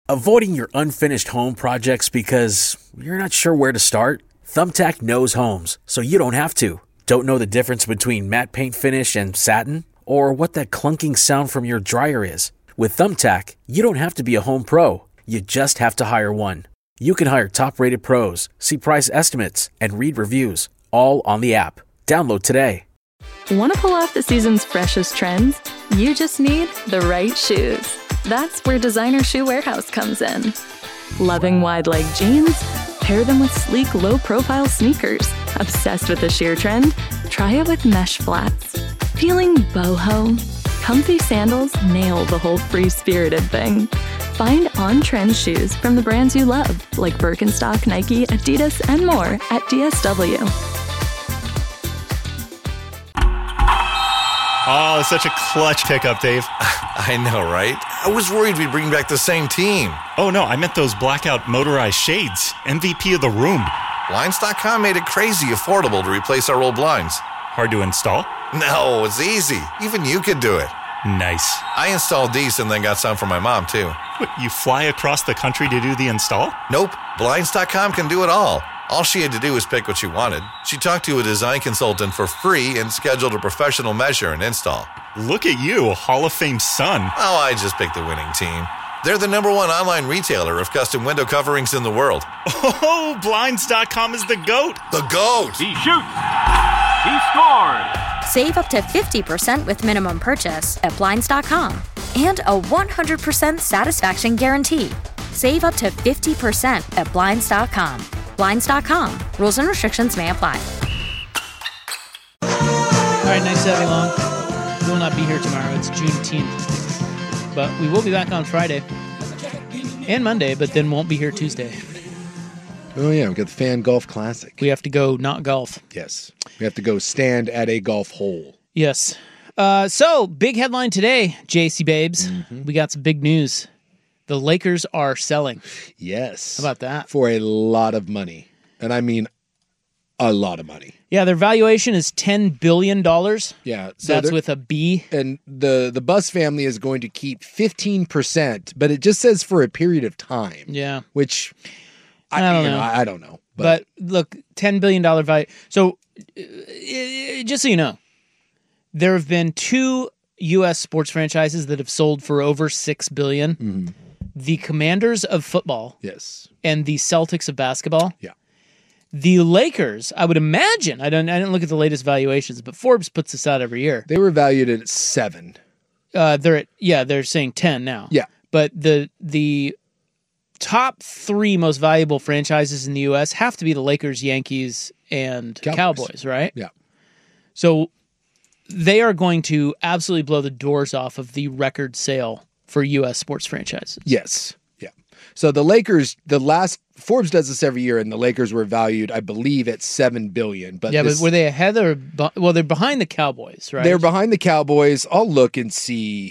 Avoiding your unfinished home projects because you're not sure where to start? Thumbtack knows homes, so you don't have to. Don't know the difference between matte paint finish and satin? Or what that clunking sound from your dryer is? With Thumbtack, you don't have to be a home pro. You just have to hire one. You can hire top-rated pros, see price estimates, and read reviews, all on the app. Download today. Want to pull off the season's freshest trends? You just need the right shoes. That's where Designer Shoe Warehouse comes in. Loving wide-leg jeans? Pair them with sleek, low-profile sneakers. Obsessed with the sheer trend? Try it with mesh flats. Feeling boho? Comfy sandals nail the whole free-spirited thing. Find on-trend shoes from the brands you love, like Birkenstock, Nike, Adidas, and more at DSW. Oh, such a clutch pickup, Dave. I know, right? I was worried we'd bring back the same team. Oh, no, I meant those blackout motorized shades. MVP of the room. Blinds.com made it crazy affordable to replace our old blinds. Hard to install? No, it's easy. Even you could do it. Nice. I installed these and then got some for my mom, too. What, you fly across the country to do the install? Nope. Blinds.com can do it all. All she had to do was pick what she wanted. She talked to a design consultant for free and scheduled a professional measure and install. Look at you, Hall of Fame son. Oh, I just picked the winning team. They're the #1 online retailer of custom window coverings in the world. Oh, Blinds.com is the GOAT. The GOAT! He shoots. He scores. Save up to 50% with minimum purchase at Blinds.com. And a 100% satisfaction guarantee. Save up to 50% at Blinds.com. Blinds.com. Rules and restrictions may apply. All right, nice to have you along. We will not be here tomorrow. It's Juneteenth. But we will be back on Friday and Monday, but then won't be here Tuesday. Oh, yeah, we got the Fan Golf Classic. We have to go not golf. Yes. We have to go stand at a golf hole. Yes. So, big headline today, JC Babes. We got some big news. The Lakers are selling. Yes. How about that? For a lot of money. And I mean a lot of money. Yeah, their valuation is $10 billion. Yeah. So that's with a B. And the Buss family is going to keep 15%, but it just says for a period of time. Yeah. Which, I don't know. I don't know. But look, $10 billion value. So, just so you know, there have been 2 U.S. sports franchises that have sold for over $6 billion. Mm-hmm. The Commanders of football. Yes. And the Celtics of basketball. Yeah. The Lakers, I would imagine, I didn't look at the latest valuations, but Forbes puts this out every year. They were valued at 7. They're saying 10 now. Yeah. But the top 3 most valuable franchises in the U.S. have to be the Lakers, Yankees, and Cowboys, right? Yeah. So they are going to absolutely blow the doors off of the record sale for U.S. sports franchises. Yes. Yeah. So the Lakers, Forbes does this every year, and the Lakers were valued, I believe, at $7 billion. But but were they ahead or they're behind the Cowboys, right? They're behind the Cowboys. I'll look and see.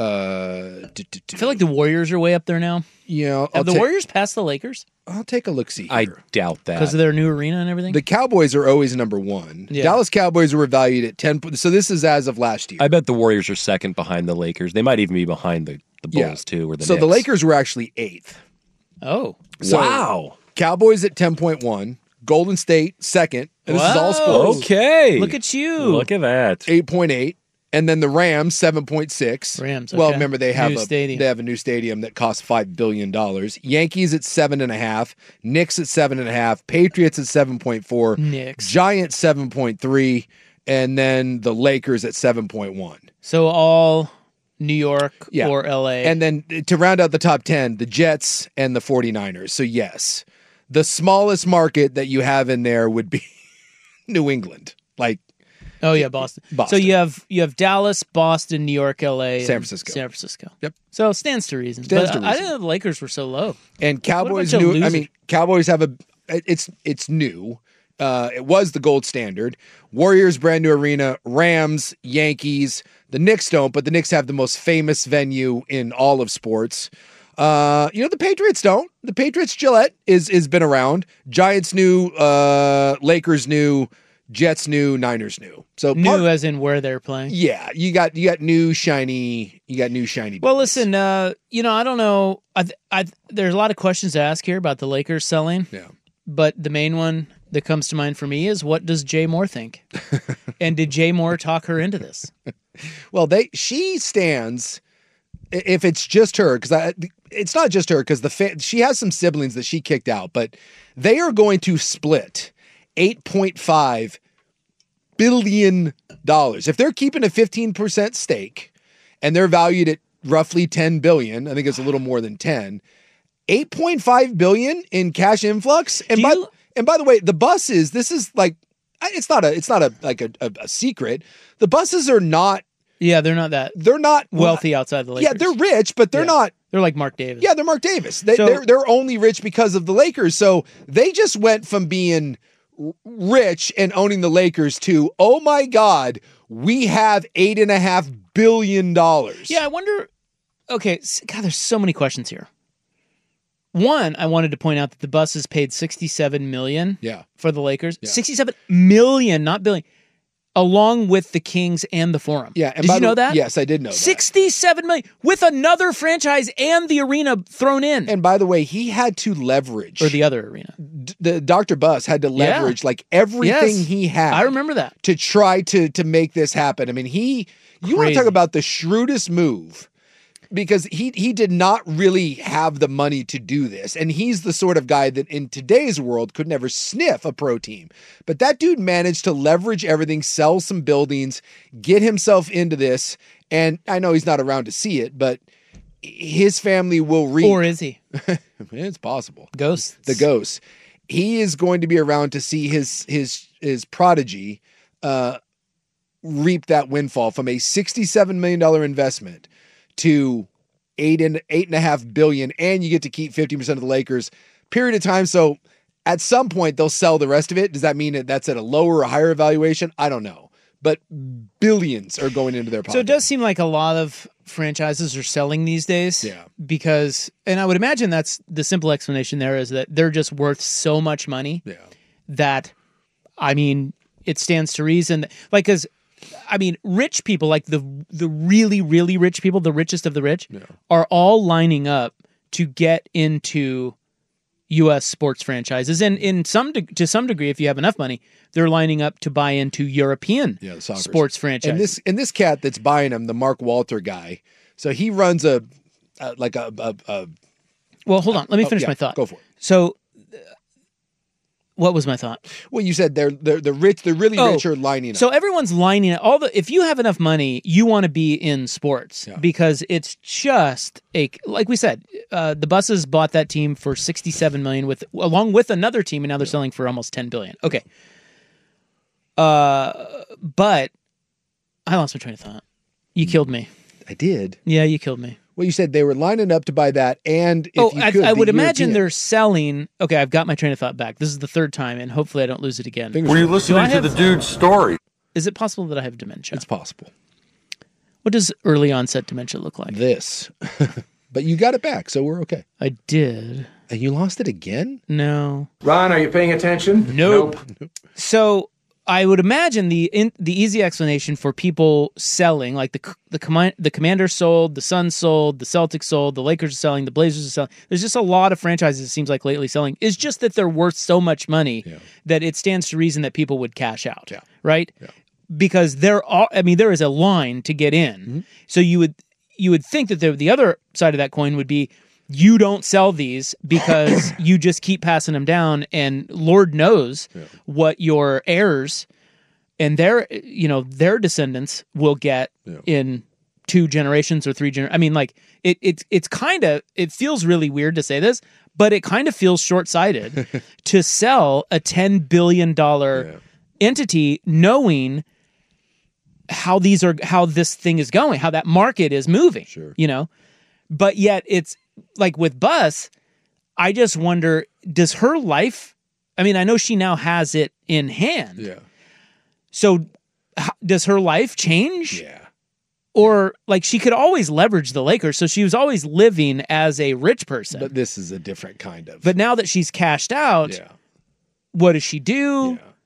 I feel like the Warriors are way up there now. Have the Warriors passed the Lakers? I'll take a look. See, I doubt that because of their new arena and everything. The Cowboys are always #1. Yeah. Dallas Cowboys were valued at 10. So this is as of last year. I bet the Warriors are second behind the Lakers. They might even be behind the Bulls too, or the Knicks. The Lakers were actually 8th. Oh, wow! Cowboys at 10.1. Golden State second. And this is all sports. Okay, look at you. Look at that. 8.8. And then the Rams, 7.6. Rams, Well, remember, they have stadium. They have a new stadium that costs $5 billion. Yankees at 7.5. Knicks at 7.5. Patriots at 7.4. Knicks. Giants, 7.3. And then the Lakers at 7.1. So all New York or L.A. And then to round out the top 10, the Jets and the 49ers. So, yes, the smallest market that you have in there would be New England. Oh yeah, Boston. So you have Dallas, Boston, New York, L.A., San Francisco. Yep. So it stands to reason. I didn't know the Lakers were so low. And Cowboys new. I mean, Cowboys have it's new. It was the gold standard. Warriors brand new arena. Rams, Yankees. The Knicks don't, but the Knicks have the most famous venue in all of sports. The Patriots don't. The Patriots Gillette is been around. Giants new. Lakers new. Jets new, Niners new. So new as in where they're playing. Yeah, you got new shiny. Well, listen, I don't know. There's a lot of questions to ask here about the Lakers selling. Yeah. But the main one that comes to mind for me is, what does Jay Moore think? And did Jay Moore talk her into this? Well, she stands. If it's just her, because it's not just her, because she has some siblings that she kicked out, but they are going to split $8.5 billion. If they're keeping a 15% stake and they're valued at roughly $10 billion, I think it's a little more than 10, $8.5 billion in cash influx. And by the way, the buses, this is like, it's not a secret. The buses are not. Yeah, they're not wealthy outside the Lakers. Yeah, they're rich, but they're not. They're like Mark Davis. Yeah, they're Mark Davis. They're only rich because of the Lakers. So they just went from being rich and owning the Lakers to, oh my God, we have $8.5 billion. Yeah, I wonder. Okay, God, there's so many questions here. One, I wanted to point out that the buses paid $67 million for the Lakers. Yeah. $67 million, not billion. Along with the Kings and the Forum. Yeah. Did you know that? Yes, I did know that. $67 million with another franchise and the arena thrown in. And by the way, he had to leverage. Or the other arena. The Dr. Bus had to leverage like everything he had. I remember that. To try to make this happen. I mean, you want to talk about the shrewdest move. Because he did not really have the money to do this. And he's the sort of guy that in today's world could never sniff a pro team. But that dude managed to leverage everything, sell some buildings, get himself into this. And I know he's not around to see it, but his family will reap. Or is he? It's possible. Ghosts. The ghosts. He is going to be around to see his prodigy reap that windfall from a $67 million investment to $8.5 billion, and you get to keep 50% of the Lakers, period of time. So at some point they'll sell the rest of it. Does that mean that that's at a lower or higher valuation? I don't know. But billions are going into their pocket. So it does seem like a lot of franchises are selling these days. Yeah. Because, and I would imagine that's the simple explanation there, is that they're just worth so much money that, I mean, it stands to reason. Like, because I mean, rich people, like the really, really rich people, the richest of the rich, are all lining up to get into U.S. sports franchises. And to some degree, if you have enough money, they're lining up to buy into European sports franchises. And this cat that's buying them, the Mark Walter guy, so he runs a Well, hold on. Let me finish my thought. Go for it. So, what was my thought? Well, you said they're rich. They're really rich are lining up. So everyone's lining up. If you have enough money, you want to be in sports because it's just like we said, the Buses bought that team for $67 million along with another team, and now they're selling for almost $10 billion. Okay. But I lost my train of thought. You killed me. I did. Yeah, you killed me. Well, you said they were lining up to buy that, and I would imagine they're selling. Okay, I've got my train of thought back. This is the third time, and hopefully I don't lose it again. Were you listening to the dude's story? Is it possible that I have dementia? It's possible. What does early onset dementia look like? This. But you got it back, so we're okay. I did. And you lost it again? No. Ron, are you paying attention? Nope. So I would imagine the easy explanation for people selling, like the Commanders sold, the Suns sold, the Celtics sold, the Lakers are selling, the Blazers are selling. There's just a lot of franchises, it seems like, lately selling. Is just that they're worth so much money that it stands to reason that people would cash out, right? Yeah. Because there is a line to get in. Mm-hmm. So you would think that the other side of that coin would be, you don't sell these because you just keep passing them down, and Lord knows what your heirs and their descendants will get in 2 generations or 3 generations. I mean, like it's kind of, it feels really weird to say this, but it kind of feels short-sighted to sell a $10 billion entity knowing how this thing is going, how that market is moving. Sure. But yet it's like with Bus, I just wonder, does her life, I mean, I know she now has it in hand. Yeah. So does her life change? Yeah. Or like she could always leverage the Lakers, so she was always living as a rich person. But this is a different kind of. But now that she's cashed out, what does she do? Yeah.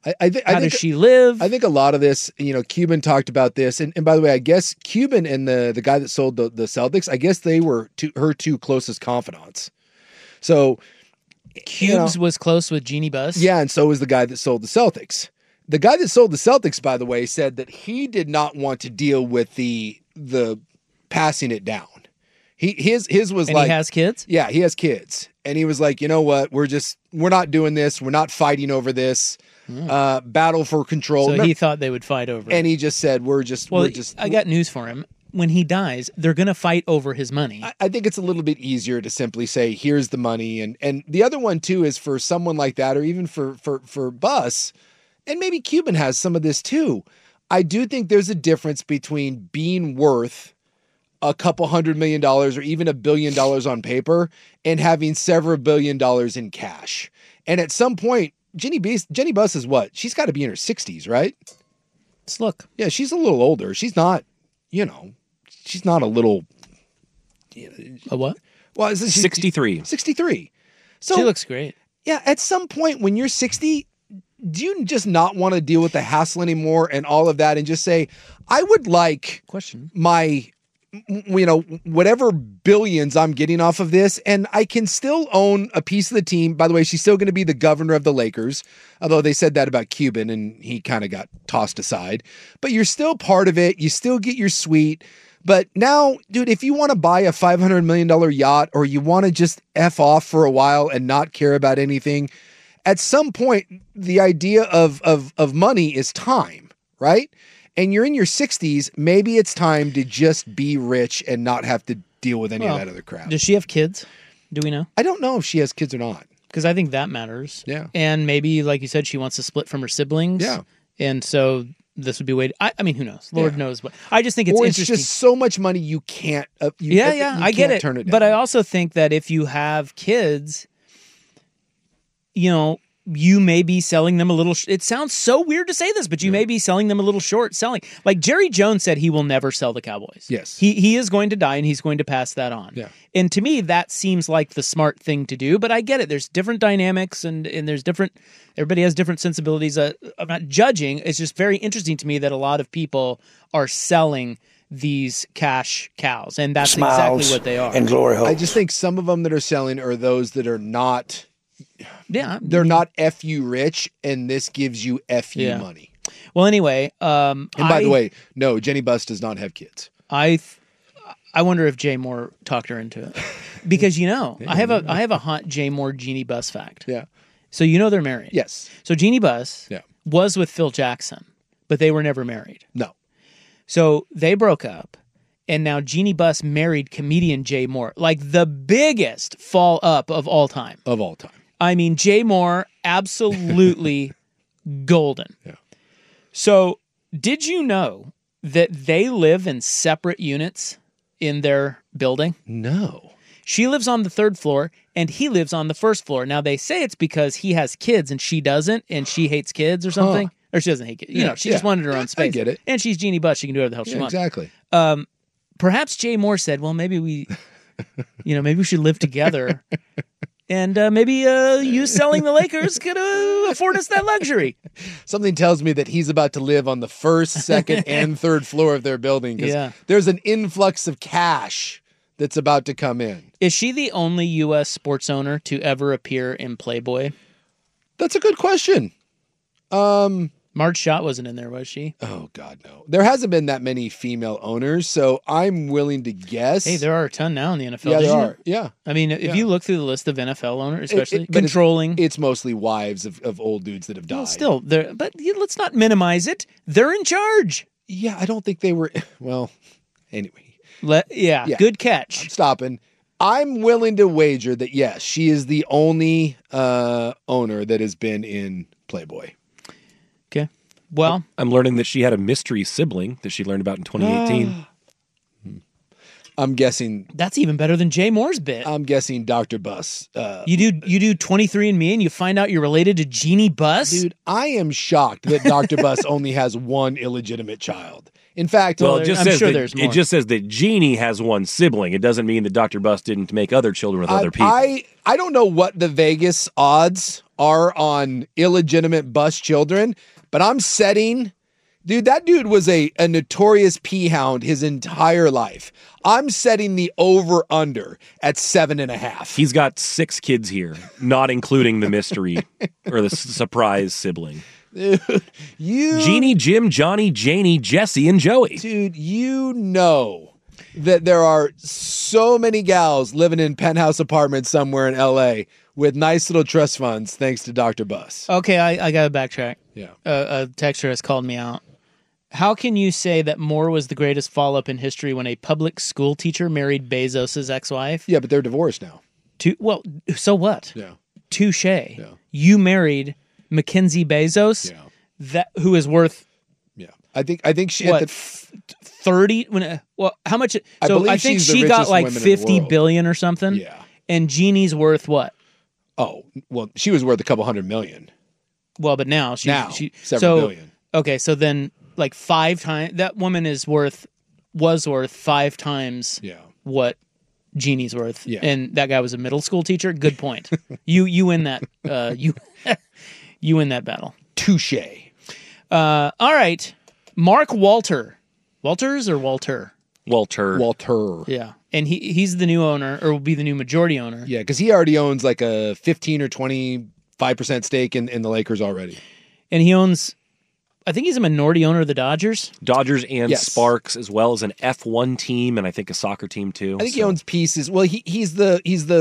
How does she live? I think a lot of this, Cuban talked about this. And by the way, I guess Cuban and the guy that sold the Celtics, I guess they were her two closest confidants. So Cubes was close with Jeannie Buss. Yeah, and so was the guy that sold the Celtics. The guy that sold the Celtics, by the way, said that he did not want to deal with the passing it down. His was and like, he has kids? Yeah, he has kids. And he was like, you know what? We're not doing this. We're not fighting over this. Battle for control. So he thought they would fight over it. And he just said, I got news for him. When he dies, they're going to fight over his money. I think it's a little bit easier to simply say, here's the money. And the other one, too, is for someone like that, or even for Buss, and maybe Cuban has some of this, too. I do think there's a difference between being worth a couple $100 million or even $1 billion on paper and having several $1 billion in cash. And at some point, Jenny Buss is what? She's got to be in her 60s, right? Let's look. Yeah, she's a little older. She's not, she's not a little... A what? Well, 63. 63. So she looks great. Yeah, at some point when you're 60, do you just not want to deal with the hassle anymore and all of that and just say, I would like my... whatever billions I'm getting off of this, and I can still own a piece of the team. By the way, she's still going to be the governor of the Lakers, although they said that about Cuban and he kind of got tossed aside. But you're still part of it. You still get your suite. But now, dude, if you want to buy a $500 million yacht or you want to just F off for a while and not care about anything, at some point, the idea of money is time, right? And you're in your 60s, maybe it's time to just be rich and not have to deal with any of that other crap. Does she have kids? Do we know? I don't know if she has kids or not. Because I think that matters. Yeah. And maybe, like you said, she wants to split from her siblings. Yeah. And so this would be a way to, I mean, who knows? Lord knows. But I just think it's interesting. It's just so much money you can't. I get it. Turn it down. But I also think that if you have kids, you may be selling them a little... It sounds so weird to say this, but you may be selling them a little short selling. Like Jerry Jones said he will never sell the Cowboys. Yes. He is going to die and he's going to pass that on. Yeah. And to me, that seems like the smart thing to do, but I get it. There's different dynamics and there's different... Everybody has different sensibilities. I'm not judging. It's just very interesting to me that a lot of people are selling these cash cows, and that's exactly what they are. And glory holes. I just think some of them that are selling are those that are not... Yeah, they're not FU rich, and this gives you FU money. Well, anyway, and by the way, no, Jenny Buss does not have kids. I wonder if Jay Moore talked her into it, because I have a hot Jay Moore Jeannie Buss fact. Yeah. So they're married. Yes. So Jeannie Buss was with Phil Jackson, but they were never married. No. So they broke up. And now Jeannie Buss married comedian Jay Moore, like the biggest fall up of all time. Of all time. I mean, Jay Moore, absolutely golden. Yeah. So, did you know that they live in separate units in their building? No. She lives on the 3rd floor, and he lives on the 1st floor. Now, they say it's because he has kids and she doesn't, and she hates kids or something. Or she doesn't hate kids. She just wanted her own space. I get it. And she's Jeannie Buss. She can do whatever the hell she wants. Exactly. Perhaps Jay Moore said, well, maybe we should live together. And maybe you selling the Lakers could afford us that luxury. Something tells me that he's about to live on the 1st, 2nd, and 3rd floor of their building. Because there's an influx of cash that's about to come in. Is she the only U.S. sports owner to ever appear in Playboy? That's a good question. Marge Schott wasn't in there, was she? Oh, God, no. There hasn't been that many female owners, so I'm willing to guess. Hey, there are a ton now in the NFL. Yeah, there are. Yeah. I mean, if you look through the list of NFL owners, especially controlling... It's mostly wives of old dudes that have died. Well, still, but let's not minimize it. They're in charge. Yeah, I don't think they were... Well, anyway. Good catch. I'm stopping. I'm willing to wager that, yes, she is the only owner that has been in Playboy. Okay. Well, I'm learning that she had a mystery sibling that she learned about in 2018. I'm guessing that's even better than Jay Moore's bit. I'm guessing Dr. Buss. You do 23andMe and you find out you're related to Jeannie Buss? Dude, I am shocked that Dr. Buss only has one illegitimate child. In fact, it just says that Jeannie has one sibling. It doesn't mean that Dr. Buss didn't make other children with other people. I don't know what the Vegas odds are on illegitimate Buss children, but I'm setting... Dude, that dude was a notorious pea hound his entire life. I'm setting the over-under at 7.5. He's got 6 kids here, not including the mystery or the surprise sibling. Jeannie, Jim, Johnny, Janie, Jesse, and Joey. Dude, you know that there are so many gals living in penthouse apartments somewhere in L.A. with nice little trust funds thanks to Dr. Buss. Okay, I got to backtrack. Yeah. A texter has called me out. How can you say that Moore was the greatest follow-up in history when a public school teacher married Bezos' ex-wife? Yeah, but they're divorced now. Well, so what? Yeah. Touche. Yeah. You married Mackenzie Bezos, who is worth... Yeah. I think she... What, 30? How much... So I think she got like 50 billion or something. Yeah. And Jeannie's worth what? Oh, well, she was worth a couple $100 million. Well, but now she several billion. Okay, so then like 5 times that woman was worth 5 times what Jeannie's worth. Yeah. And that guy was a middle school teacher. Good point. you win that you win that battle. Touche. All right. Mark Walter. Walters or Walter? Walter. Yeah. And he's the new owner, or will be the new majority owner. Yeah, because he already owns like a 15 or 25% stake in the Lakers already. And he owns, I think he's a minority owner of the Dodgers. Dodgers and Sparks, as well as an F1 team and I think a soccer team too. I think he owns pieces. Well, he's the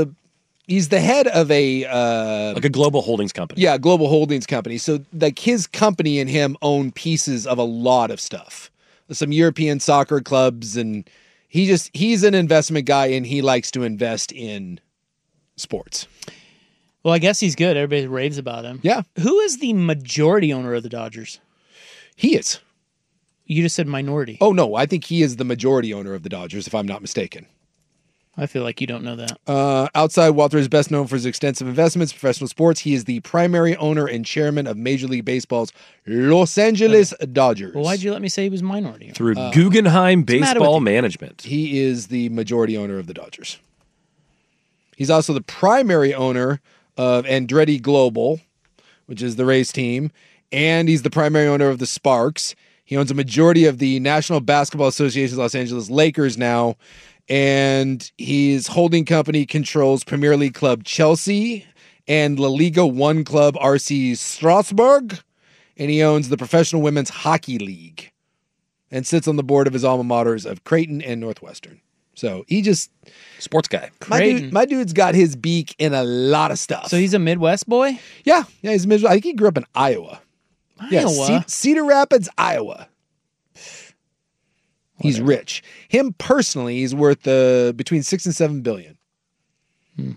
head of a like a global holdings company. Yeah, global holdings company. So like his company and him own pieces of a lot of stuff. Some European soccer clubs, and he's an investment guy and he likes to invest in sports. Well, I guess he's good. Everybody raves about him. Yeah. Who is the majority owner of the Dodgers? He is. You just said minority. Oh, no. I think he is the majority owner of the Dodgers, if I'm not mistaken. I feel like you don't know that. Outside, Walter is best known for his extensive investments in professional sports. He is the primary owner and chairman of Major League Baseball's Los Angeles Dodgers. Well, why'd you let me say he was minority owner? Through Guggenheim Baseball Management. He is the majority owner of the Dodgers. He's also the primary owner of Andretti Global, which is the race team, and he's the primary owner of the Sparks. He owns a majority of the National Basketball Association's Los Angeles Lakers now, and his holding company controls Premier League club Chelsea and La Liga 1 club RC Strasbourg, and he owns the Professional Women's Hockey League and sits on the board of his alma maters of Creighton and Northwestern. So he just... Sports guy. My dude's got his beak in a lot of stuff. So he's a Midwest boy? Yeah, he's a Midwest. I think he grew up in Iowa. Yeah, Cedar Rapids, Iowa. He's rich. Him personally, he's worth between 6 and 7 billion. Then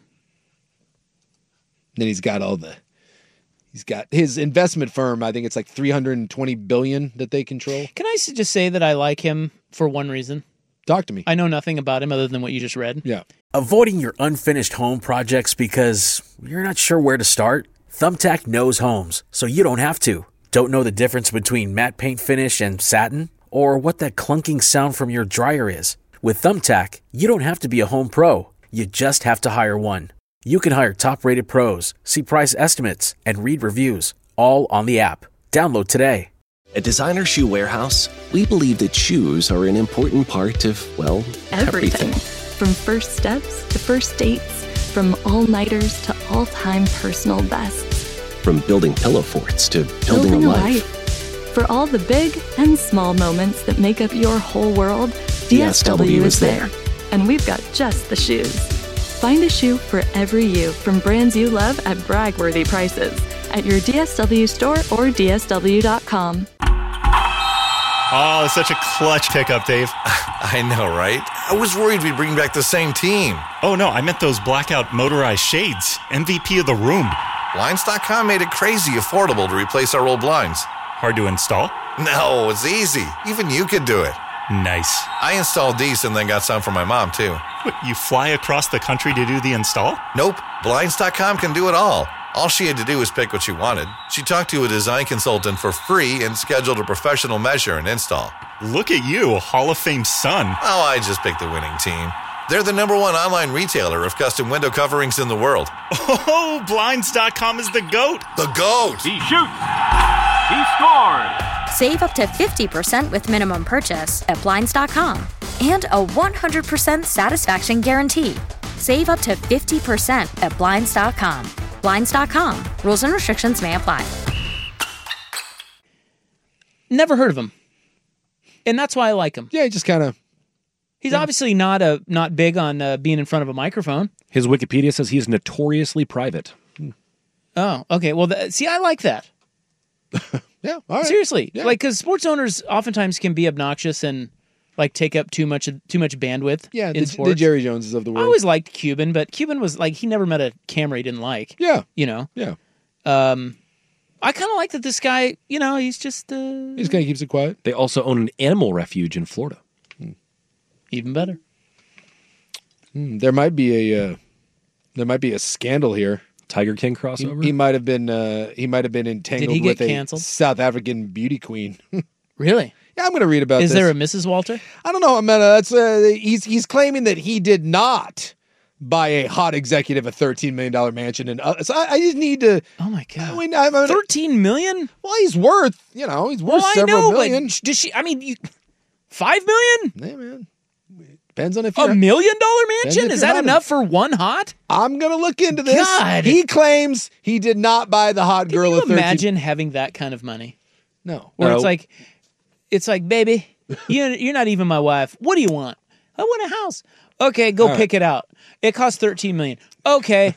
he's got his investment firm. I think it's like 320 billion that they control. Can I just say that I like him for one reason? Talk to me. I know nothing about him other than what you just read. Yeah. Avoiding your unfinished home projects because you're not sure where to start? Thumbtack knows homes, so you don't have to. Don't know the difference between matte paint finish and satin? Or what that clunking sound from your dryer is? With Thumbtack, you don't have to be a home pro. You just have to hire one. You can hire top-rated pros, see price estimates, and read reviews, all on the app. Download today. At Designer Shoe Warehouse, we believe that shoes are an important part of, well, everything. From first steps to first dates, from all-nighters to all-time personal bests. From building pillow forts to building a life. For all the big and small moments that make up your whole world, DSW is there. And we've got just the shoes. Find a shoe for every you from brands you love at brag-worthy prices at your DSW store or DSW.com. Oh, it's such a clutch pickup, Dave. I know, right? I was worried we'd bring back the same team. Oh, no, I meant those blackout motorized shades. MVP of the room. Blinds.com made it crazy affordable to replace our old blinds. Hard to install? No, it's easy. Even you could do it. Nice. I installed these and then got some for my mom, too. What, you fly across the country to do the install? Nope. Blinds.com can do it all. All she had to do was pick what she wanted. She talked to a design consultant for free and scheduled a professional measure and install. Look at you, Hall of Fame son. Oh, I just picked the winning team. They're the #1 online retailer of custom window coverings in the world. Oh, Blinds.com is the GOAT. The GOAT! He shoots. He scored. Save up to 50% with minimum purchase at Blinds.com. And a 100% satisfaction guarantee. Save up to 50% at Blinds.com. Blinds.com. Rules and restrictions may apply. Never heard of him. And that's why I like him. Yeah, he just kind of... He's obviously not big on being in front of a microphone. His Wikipedia says he's notoriously private. Oh, okay. Well, see, I like that. Yeah, all right. Seriously. Yeah. Like, because sports owners oftentimes can be obnoxious and, like, take up too much bandwidth in sports. The Jerry Joneses of the world. I always liked Cuban, but Cuban was, like, he never met a camera he didn't like. Yeah. You know? Yeah. I kind of like that this guy, you know, he's just... He just kind of keeps it quiet. They also own an animal refuge in Florida. Even better. There might be a scandal here. Tiger King crossover. He might have been entangled Did he get with canceled? a South African beauty queen. Really? Yeah, I'm going to read about this. Is there a Mrs. Walter? I don't know. That's he's claiming that he did not buy a hot executive a $13 million mansion, and so I just need to. Oh my god! I mean, $13 million? Well, he's worth several million. But does she? I mean, $5 million? Yeah, man. Depends on if $1 million mansion. if Is you're that hot enough for one hot? I'm gonna look into this. God. He claims he did not buy the hot girl. Can you of 13. imagine having that kind of money? No. Where No. it's like, baby, you're not even my wife. What do you want? I want a house. Okay, go All pick it out. It costs $13 million. Okay.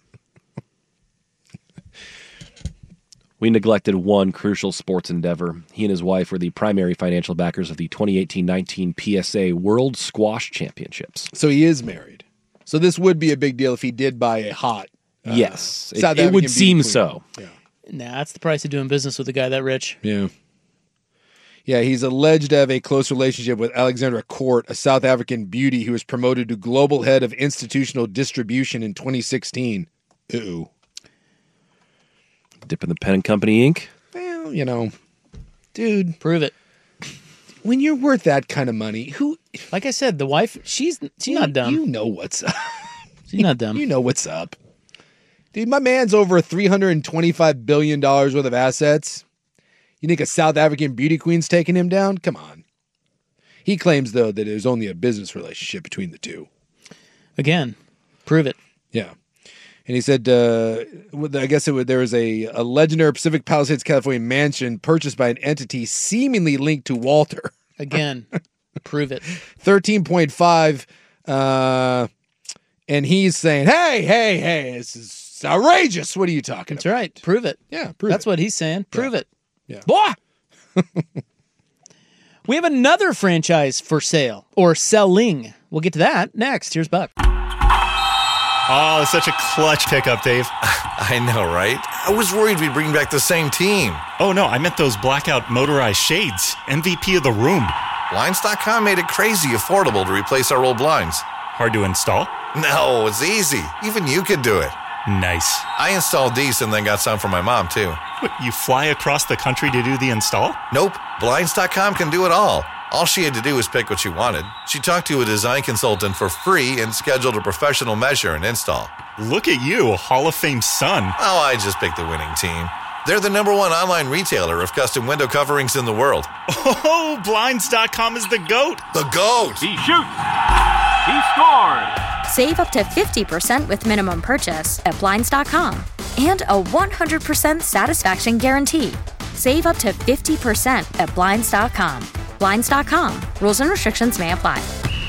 We neglected one crucial sports endeavor. He and his wife were the primary financial backers of the 2018-19 PSA World Squash Championships. So he is married. So this would be a big deal if he did buy a hot. Yes, South it African would beauty seem queen. so. Yeah. Nah, that's the price of doing business with a guy that rich. Yeah. Yeah, he's alleged to have a close relationship with Alexandra Court, a South African beauty who was promoted to global head of institutional distribution in 2016. Ooh. Dip in the Pen and Company Inc. Well, you know, dude, Prove it. when you're worth that kind of money, Like I said, the wife, she's not dumb. You know what's up. She's not dumb. You know what's up. Dude, my man's over $325 billion worth of assets. You think a South African beauty queen's taking him down? Come on. He claims, though, that it was only a business relationship between the two. Again, prove it. Yeah. And he said, I guess there was a legendary Pacific Palisades, California mansion purchased by an entity seemingly linked to Walter. Again, prove it. 13.5. And he's saying, hey, this is outrageous. What are you talking That's about? right. Prove it. Yeah, prove That's it. what he's saying. Prove it. Yeah. Boy! We have another franchise for sale, or selling. We'll get to that next. Here's Buck. Oh, such a clutch pickup, Dave. I know, right? I was worried we'd bring back the same team. Oh, no, I meant those blackout motorized shades. MVP of the room. Blinds.com made it crazy affordable to replace our old blinds. Hard to install? No, it's easy. Even you could do it. Nice. I installed these and then got some for my mom, too. What, you fly across the country to do the install? Nope. Blinds.com can do it all. All she had to do was pick what she wanted. She talked to a design consultant for free and scheduled a professional measure and install. Look at you, Hall of Fame son. Oh, I just picked the winning team. They're the #1 online retailer of custom window coverings in the world. Oh, Blinds.com is the GOAT. The GOAT! He shoots. He scored. Save up to 50% with minimum purchase at Blinds.com. And a 100% satisfaction guarantee. Save up to 50% at Blinds.com. Blinds.com. Rules and restrictions may apply.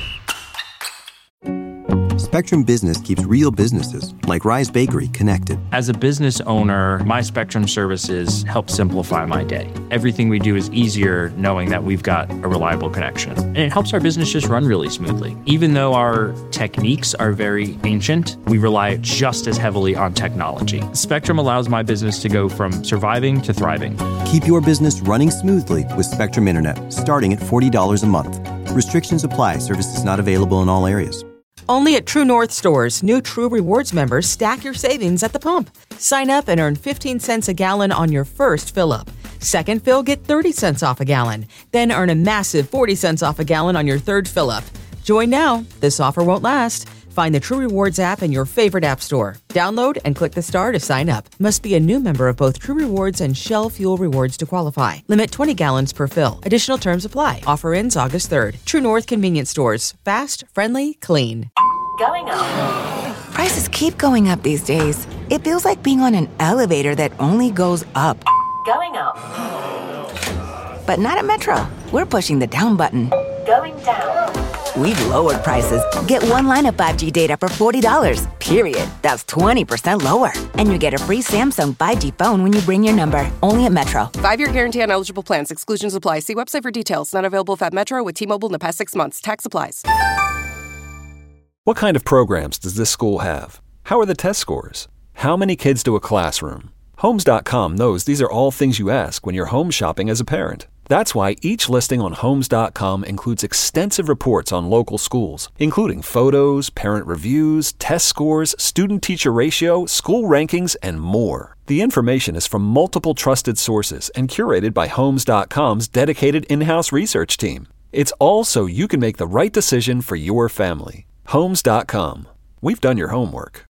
Spectrum Business keeps real businesses, like Rise Bakery, connected. As a business owner, my Spectrum services help simplify my day. Everything we do is easier knowing that we've got a reliable connection. And it helps our business just run really smoothly. Even though our techniques are very ancient, we rely just as heavily on technology. Spectrum allows my business to go from surviving to thriving. Keep your business running smoothly with Spectrum Internet, starting at $40 a month. Restrictions apply. Services not available in all areas. Only at True North stores, new True Rewards members stack your savings at the pump. Sign up and earn 15 cents a gallon on your first fill-up. Second fill, get 30 cents off a gallon. Then earn a massive 40 cents off a gallon on your third fill-up. Join now. This offer won't last. Find the True Rewards app in your favorite app store. Download and click the star to sign up. Must be a new member of both True Rewards and Shell Fuel Rewards to qualify. Limit 20 gallons per fill. Additional terms apply. Offer ends August 3rd. True North Convenience Stores. Fast, friendly, clean. Going up. Prices keep going up these days. It feels like being on an elevator that only goes up. Going up. But not at Metro. We're pushing the down button. Going down. We've lowered prices. Get one line of 5G data for $40, period. That's 20% lower. And you get a free Samsung 5G phone when you bring your number. Only at Metro. 5-year guarantee on eligible plans. Exclusions apply. See website for details. Not available at Metro with T-Mobile in the past 6 months. Tax applies. What kind of programs does this school have? How are the test scores? How many kids do a classroom? Homes.com knows these are all things you ask when you're home shopping as a parent. That's why each listing on Homes.com includes extensive reports on local schools, including photos, parent reviews, test scores, student-teacher ratio, school rankings, and more. The information is from multiple trusted sources and curated by Homes.com's dedicated in-house research team. It's all so you can make the right decision for your family. Homes.com. We've done your homework.